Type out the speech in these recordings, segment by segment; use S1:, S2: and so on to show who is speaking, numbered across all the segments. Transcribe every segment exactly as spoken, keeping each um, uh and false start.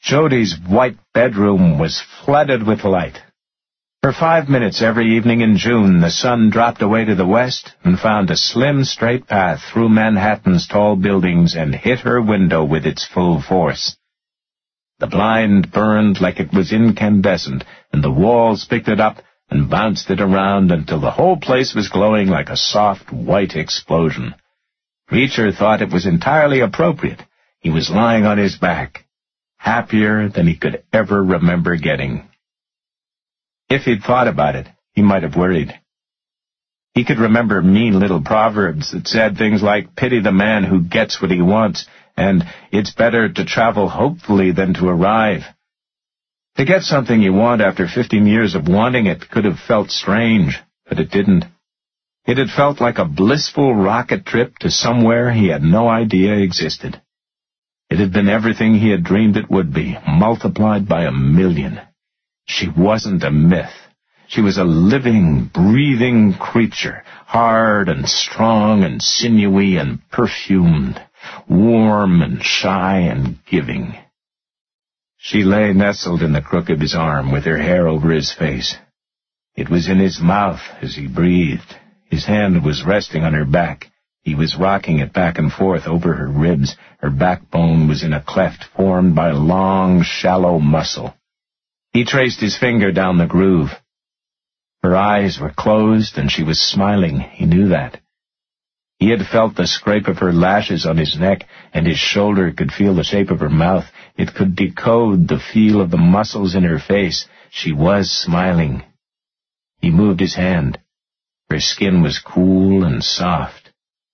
S1: Jodi's white bedroom was flooded with light. For five minutes every evening in June, the sun dropped away to the west and found a slim, straight path through Manhattan's tall buildings and hit her window with its full force. The blind burned like it was incandescent, and the walls picked it up and bounced it around until the whole place was glowing like a soft, white explosion. Reacher thought it was entirely appropriate. He was lying on his back, happier than he could ever remember getting. If he'd thought about it, he might have worried. He could remember mean little proverbs that said things like, "Pity the man who gets what he wants," and "It's better to travel hopefully than to arrive." To get something you want after fifteen years of wanting it could have felt strange, but it didn't. It had felt like a blissful rocket trip to somewhere he had no idea existed. It had been everything he had dreamed it would be, multiplied by a million. She wasn't a myth. She was a living, breathing creature, hard and strong and sinewy and perfumed, warm and shy and giving. She lay nestled in the crook of his arm with her hair over his face. It was in his mouth as he breathed. His hand was resting on her back. He was rocking it back and forth over her ribs. Her backbone was in a cleft formed by a long, shallow muscle. He traced his finger down the groove. Her eyes were closed, and she was smiling. He knew that. He had felt the scrape of her lashes on his neck, and his shoulder could feel the shape of her mouth. It could decode the feel of the muscles in her face. She was smiling. He moved his hand. Her skin was cool and soft.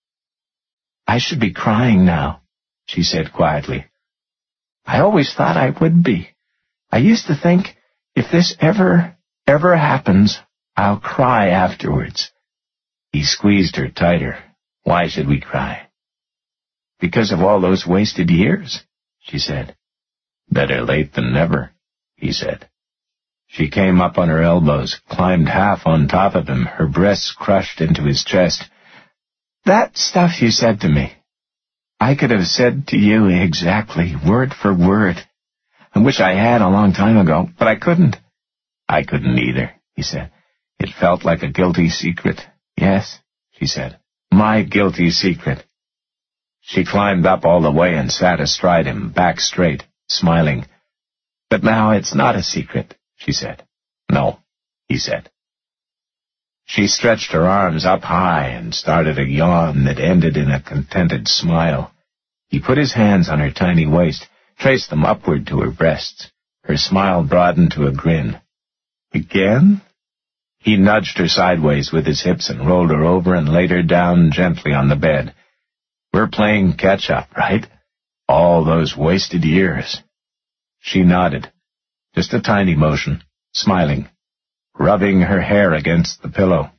S1: "I should be crying now," she said quietly. "I always thought I would be. I used to think, if this ever, ever happens, I'll cry afterwards." He squeezed her tighter. "Why should we cry?" "Because of all those wasted years," she said. "Better late than never," he said. She came up on her elbows, climbed half on top of him, her breasts crushed into his chest. "That stuff you said to me, I could have said to you exactly, word for word. I wish I had a long time ago, but I couldn't." "I couldn't either," he said. "It felt like a guilty secret." "Yes," she said, "my guilty secret." She climbed up all the way and sat astride him, back straight, smiling. "But now it's not a secret," she said. "No," he said. She stretched her arms up high and started a yawn that ended in a contented smile. He put his hands on her tiny waist, traced them upward to her breasts. Her smile broadened to a grin. "Again?" He nudged her sideways with his hips and rolled her over and laid her down gently on the bed. "We're playing catch-up, right? All those wasted years." She nodded, just a tiny motion, smiling, rubbing her hair against the pillow.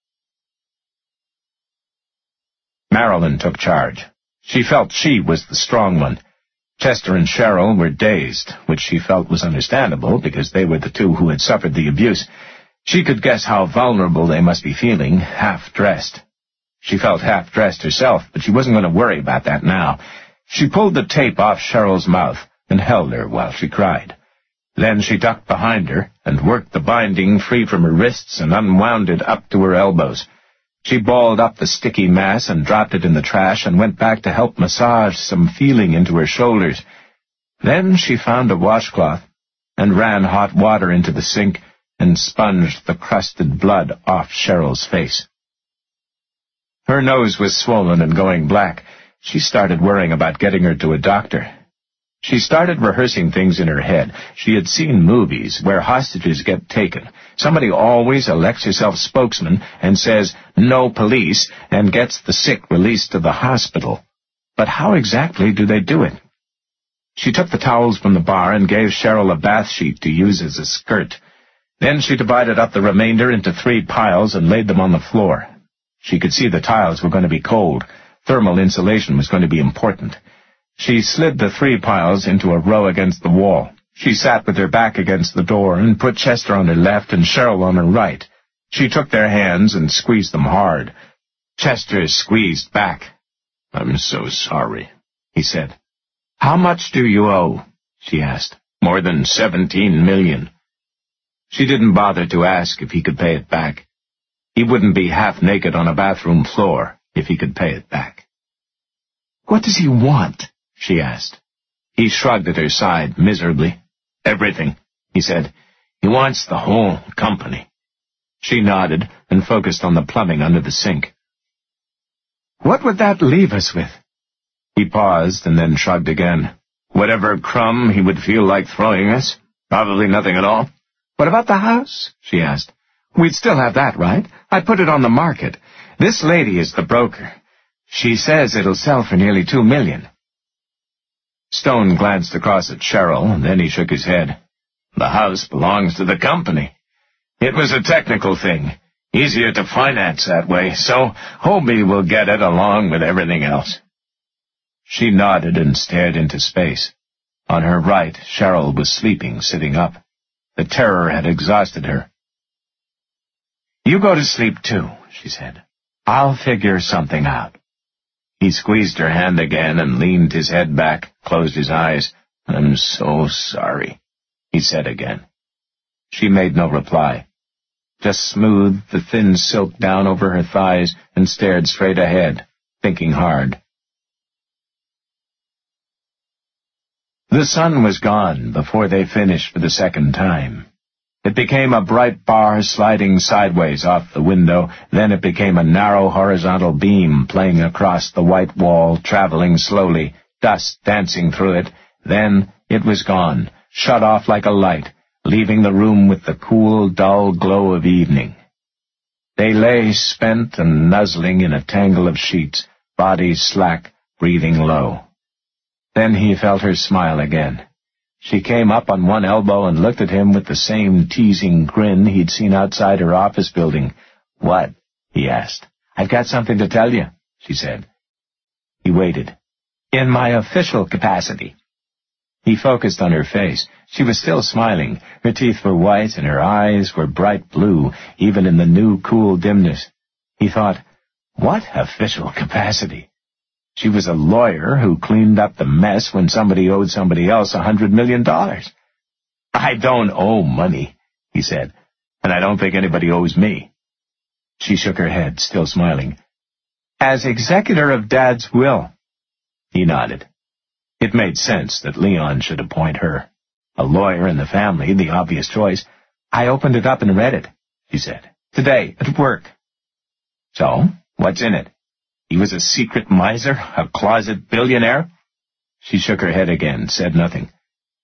S1: Marilyn took charge. She felt she was the strong one. Chester and Cheryl were dazed, which she felt was understandable because they were the two who had suffered the abuse. She could guess how vulnerable they must be feeling, half-dressed. She felt half-dressed herself, but she wasn't going to worry about that now. She pulled the tape off Cheryl's mouth and held her while she cried. Then she ducked behind her and worked the binding free from her wrists and unwound it up to her elbows. She balled up the sticky mass and dropped it in the trash and went back to help massage some feeling into her shoulders. Then she found a washcloth and ran hot water into the sink and sponged the crusted blood off Cheryl's face. Her nose was swollen and going black. She started worrying about getting her to a doctor. She started rehearsing things in her head. She had seen movies where hostages get taken. Somebody always elects herself spokesman and says, "No police," and gets the sick released to the hospital. But how exactly do they do it? She took the towels from the bar and gave Cheryl a bath sheet to use as a skirt. Then she divided up the remainder into three piles and laid them on the floor. She could see the tiles were going to be cold. Thermal insulation was going to be important. She slid the three piles into a row against the wall. She sat with her back against the door and put Chester on her left and Cheryl on her right. She took their hands and squeezed them hard. Chester squeezed back. "I'm so sorry," he said. "How much do you owe?" she asked. More than seventeen million. She didn't bother to ask if he could pay it back. He wouldn't be half naked on a bathroom floor if he could pay it back. "What does he want?" she asked. He shrugged at her side miserably. "Everything," he said. "He wants the whole company." She nodded and focused on the plumbing under the sink. "What would that leave us with?" He paused and then shrugged again. "Whatever crumb he would feel like throwing us. Probably nothing at all." "What about the house?" she asked. "We'd still have that, right? I put it on the market. This lady is the broker. She says it'll sell for nearly two million." Stone glanced across at Cheryl, and then he shook his head. "The house belongs to the company. It was a technical thing. Easier to finance that way, so Hobie will get it along with everything else." She nodded and stared into space. On her right, Cheryl was sleeping, sitting up. The terror had exhausted her. "You go to sleep, too," she said. "I'll figure something out." He squeezed her hand again and leaned his head back, closed his eyes. "I'm so sorry," he said again. She made no reply, just smoothed the thin silk down over her thighs and stared straight ahead, thinking hard. The sun was gone before they finished for the second time. It became a bright bar sliding sideways off the window, then it became a narrow horizontal beam playing across the white wall, traveling slowly, dust dancing through it. Then it was gone, shut off like a light, leaving the room with the cool, dull glow of evening. They lay spent and nuzzling in a tangle of sheets, bodies slack, breathing low. Then he felt her smile again. She came up on one elbow and looked at him with the same teasing grin he'd seen outside her office building. "What?" he asked. "I've got something to tell you," she said. He waited. "In my official capacity." He focused on her face. She was still smiling. Her teeth were white and her eyes were bright blue, even in the new cool dimness. He thought, what official capacity? She was a lawyer who cleaned up the mess when somebody owed somebody else a hundred million dollars. "I don't owe money," he said, "and I don't think anybody owes me." She shook her head, still smiling. "As executor of Dad's will." He nodded. It made sense that Leon should appoint her. A lawyer in the family, the obvious choice. "I opened it up and read it," she said. "Today, at work." "So, what's in it? He was a secret miser, a closet billionaire?" She shook her head again, said nothing.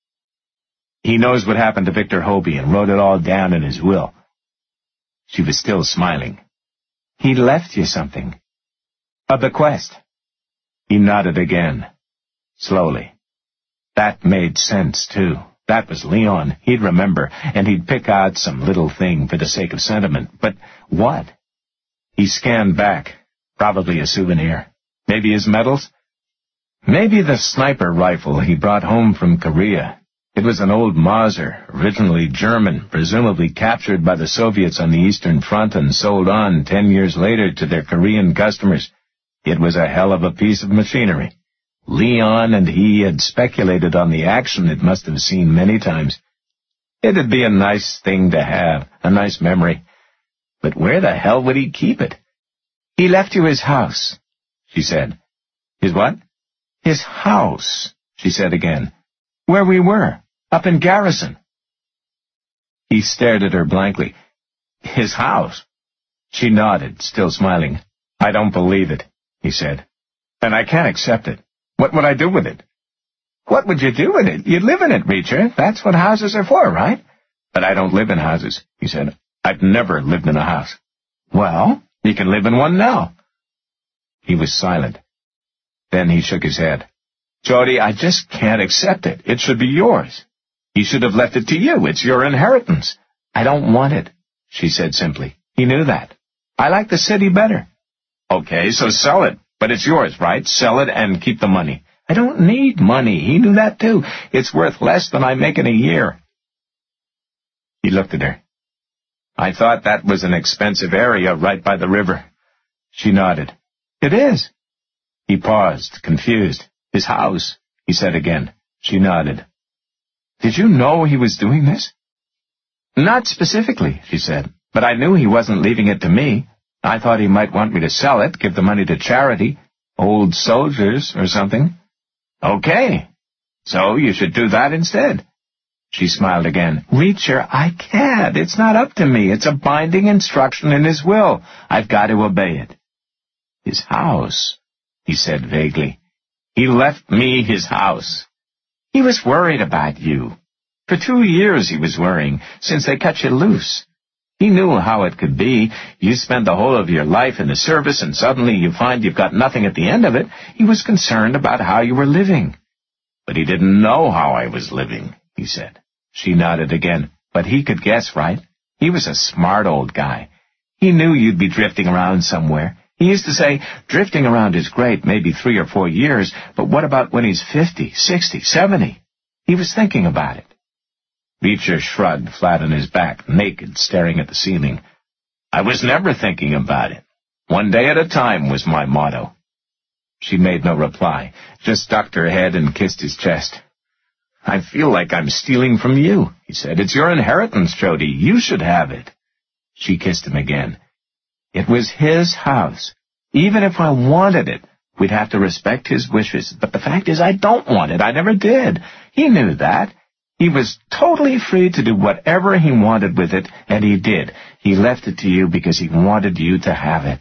S1: "He knows what happened to Victor Hobie and wrote it all down in his will." She was still smiling. "He left you something. A bequest." He nodded again, slowly. That made sense, too. That was Leon. He'd remember, and he'd pick out some little thing for the sake of sentiment. But what? He scanned back. Probably a souvenir. Maybe his medals? Maybe the sniper rifle he brought home from Korea. It was an old Mauser, originally German, presumably captured by the Soviets on the Eastern Front and sold on ten years later to their Korean customers. It was a hell of a piece of machinery. Leon and he had speculated on the action it must have seen many times. It'd be a nice thing to have, a nice memory. But where the hell would he keep it? "He left you his house," she said. "His what?" "His house," she said again. "Where we were, up in Garrison." He stared at her blankly. "His house?" She nodded, still smiling. "I don't believe it," he said. "And I can't accept it. What would I do with it?" "What would you do with it? You'd live in it, Reacher. That's what houses are for, right?" "But I don't live in houses," he said. "I've never lived in a house." "Well, you can live in one now." He was silent. Then he shook his head. "Jody, I just can't accept it. It should be yours. He should have left it to you. It's your inheritance." "I don't want it," she said simply. He knew that. "I like the city better." "Okay, so sell it. But it's yours, right? Sell it and keep the money." "I don't need money." He knew that, too. "It's worth less than I make in a year." He looked at her. "I thought that was an expensive area right by the river." She nodded. "It is." He paused, confused. "His house," he said again. She nodded. Did you know he was doing this? Not specifically, she said, but I knew he wasn't leaving it to me. I thought he might want me to sell it, give the money to charity, old soldiers or something. Okay, so you should do that instead. She smiled again. Reacher, I can't. It's not up to me. It's a binding instruction in his will. I've got to obey it. His house, he said vaguely. He left me his house. He was worried about you. For two years he was worrying, since they cut you loose. He knew how it could be. You spend the whole of your life in the service, and suddenly you find you've got nothing at the end of it. He was concerned about how you were living. But he didn't know how I was living, he said. She nodded again. But he could guess, right? He was a smart old guy. He knew you'd be drifting around somewhere. He used to say, drifting around is great, maybe three or four years, but what about when he's fifty, sixty, seventy? He was thinking about it. Beecher shrugged, flat on his back, naked, staring at the ceiling. I was never thinking about it. One day at a time was my motto. She made no reply, just ducked her head and kissed his chest. I feel like I'm stealing from you, he said. It's your inheritance, Jody. You should have it. She kissed him again. It was his house. Even if I wanted it, we'd have to respect his wishes. But the fact is, I don't want it. I never did. He knew that. He was totally free to do whatever he wanted with it, and he did. He left it to you because he wanted you to have it.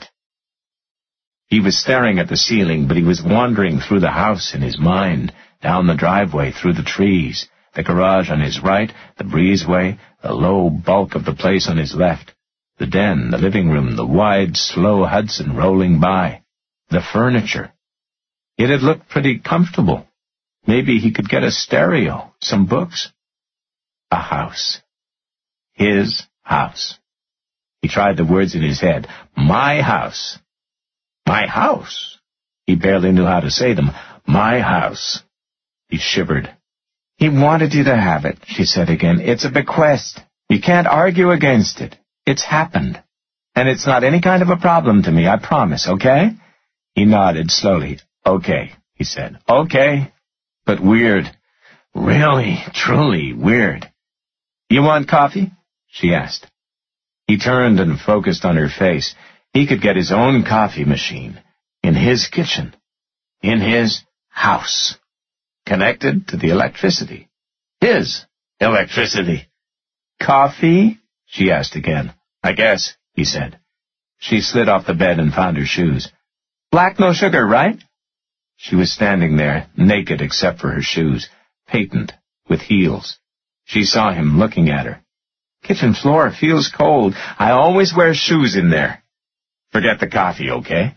S1: He was staring at the ceiling, but he was wandering through the house in his mind, down the driveway, through the trees, the garage on his right, the breezeway, the low bulk of the place on his left, the den, the living room, the wide, slow Hudson rolling by, the furniture. It had looked pretty comfortable. Maybe he could get a stereo, some books. A house. His house. He tried the words in his head. My house. My house. He barely knew how to say them. My house. He shivered. He wanted you to have it, she said again. It's a bequest. You can't argue against it. It's happened. And it's not any kind of a problem to me, I promise, okay? He nodded slowly. Okay, he said. Okay. But weird. Really, truly weird. You want coffee? She asked. He turned and focused on her face. He could get his own coffee machine. In his kitchen. In his house. Connected to the electricity. His electricity. Coffee? She asked again. I guess, he said. She slid off the bed and found her shoes. Black no sugar, right? She was standing there, naked except for her shoes, patent, with heels. She saw him looking at her. Kitchen floor feels cold. I always wear shoes in there. Forget the coffee, okay?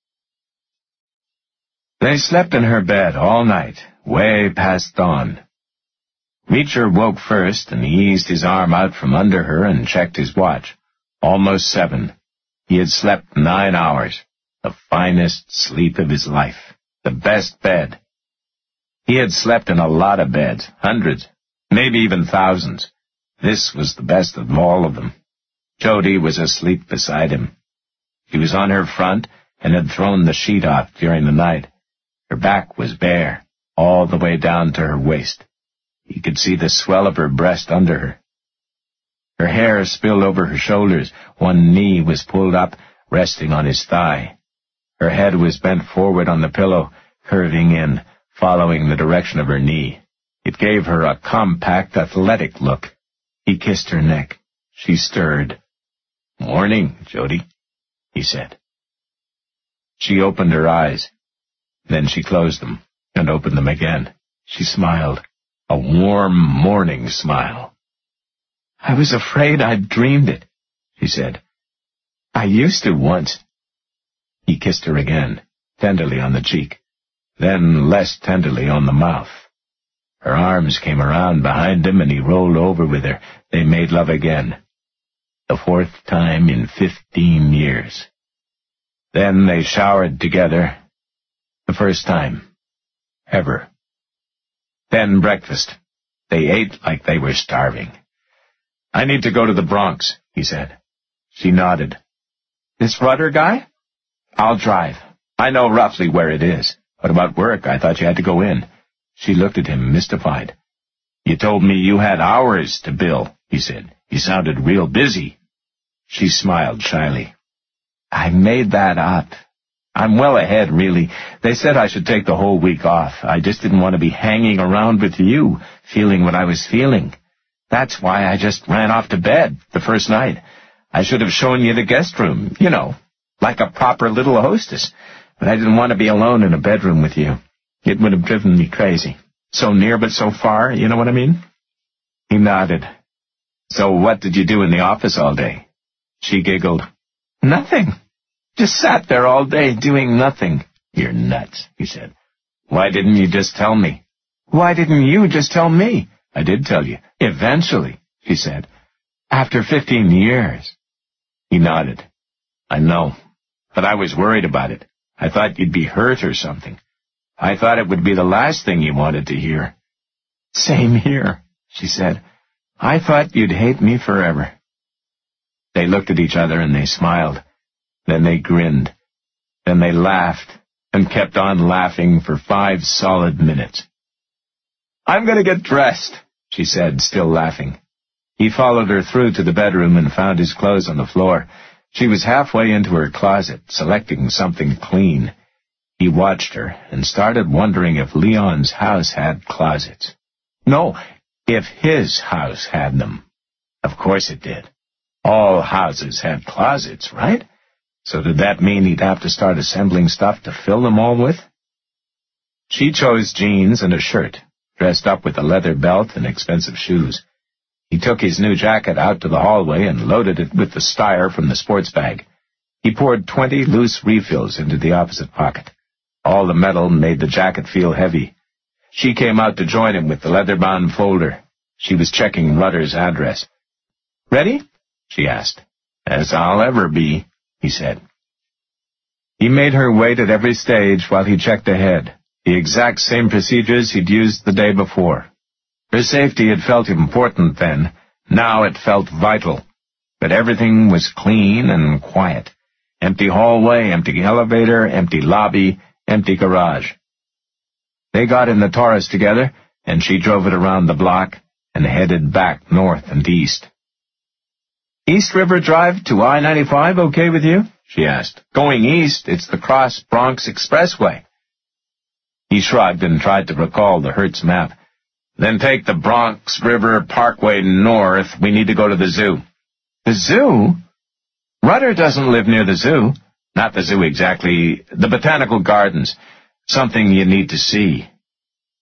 S1: They slept in her bed all night, way past dawn. Reacher woke first and eased his arm out from under her and checked his watch. Almost seven. He had slept nine hours, the finest sleep of his life. The best bed. He had slept in a lot of beds, hundreds, maybe even thousands. This was the best of all of them. Jody was asleep beside him. She was on her front and had thrown the sheet off during the night. Her back was bare, all the way down to her waist. He could see the swell of her breast under her. Her hair spilled over her shoulders. One knee was pulled up, resting on his thigh. Her head was bent forward on the pillow, curving in, following the direction of her knee. It gave her a compact, athletic look. He kissed her neck. She stirred. Morning, Jody, he said. She opened her eyes. Then she closed them and opened them again. She smiled, a warm morning smile. I was afraid I'd dreamed it, she said. I used to once. He kissed her again, tenderly on the cheek, then less tenderly on the mouth. Her arms came around behind him and he rolled over with her. They made love again. The fourth time in fifteen years. Then they showered together. The first time. Ever. Then breakfast. They ate like they were starving. I need to go to the Bronx, he said. She nodded. This Rudder guy? I'll drive. I know roughly where it is. What about work? I thought you had to go in. She looked at him, mystified. You told me you had hours to bill, he said. You sounded real busy. She smiled shyly. I made that up. I'm well ahead, really. They said I should take the whole week off. I just didn't want to be hanging around with you, feeling what I was feeling. That's why I just ran off to bed the first night. I should have shown you the guest room, you know, like a proper little hostess. But I didn't want to be alone in a bedroom with you. It would have driven me crazy. So near but so far, you know what I mean? He nodded. So what did you do in the office all day? She giggled. Nothing. Just sat there all day doing nothing. You're nuts, he said. Why didn't you just tell me? Why didn't you just tell me? I did tell you. Eventually, she said. After fifteen years. He nodded. I know, but I was worried about it. I thought you'd be hurt or something. I thought it would be the last thing you wanted to hear. Same here, she said. I thought you'd hate me forever. They looked at each other and they smiled. Then they grinned. Then they laughed and kept on laughing for five solid minutes. I'm going to get dressed, she said, still laughing. He followed her through to the bedroom and found his clothes on the floor. She was halfway into her closet, selecting something clean. He watched her and started wondering if Leon's house had closets. No, if his house had them. Of course it did. All houses had closets, right? So did that mean he'd have to start assembling stuff to fill them all with? She chose jeans and a shirt, dressed up with a leather belt and expensive shoes. He took his new jacket out to the hallway and loaded it with the Steyr from the sports bag. He poured twenty loose refills into the opposite pocket. All the metal made the jacket feel heavy. She came out to join him with the leather-bound folder. She was checking Rudder's address. Ready? She asked. As I'll ever be, he said. He made her wait at every stage while he checked ahead, the exact same procedures he'd used the day before. Her safety had felt important then. Now it felt vital. But everything was clean and quiet. Empty hallway, empty elevator, empty lobby, empty garage. They got in the Taurus together, and she drove it around the block and headed back north and east. East River Drive to I ninety-five okay with you? She asked. Going east, it's the Cross Bronx Expressway. He shrugged and tried to recall the Hertz map. Then take the Bronx River Parkway north. We need to go to the zoo. The zoo? Rudder doesn't live near the zoo. Not the zoo exactly. The Botanical Gardens. Something you need to see.